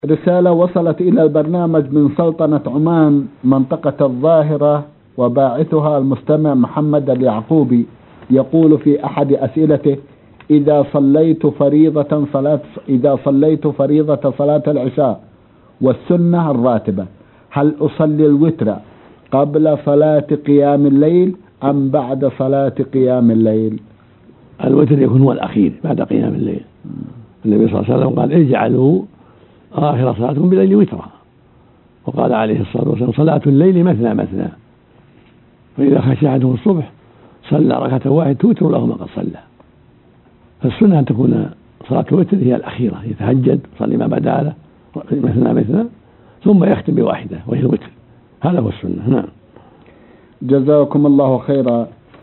رسالة وصلت إلى البرنامج من سلطنة عمان منطقة الظاهرة، وباعثها المستمع محمد اليعقوبي، يقول في أحد أسئلته: إذا صليت فريضة صلاة العشاء والسنة الراتبة، هل أصلي الوتر قبل صلاة قيام الليل أم بعد صلاة قيام الليل؟ الوتر يكون هو الأخير بعد قيام الليل. النبي صلى الله عليه وسلم قال: اجعلوا آخر صلاتكم بالليل وترا. وقال عليه الصلاة والسلام: صلاة الليل مثنى مثنى، فإذا خشي أحدهم الصبح صلى ركعة واحدة توتر له ما قد صلى. فالسنة أن تكون صلاة الوتر هي الأخيرة، يتهجد صلي ما بدا له مثنى مثنى ثم يختم بواحدة وهي الوتر. هذا هو السنة. نعم. جزاكم الله خيرا.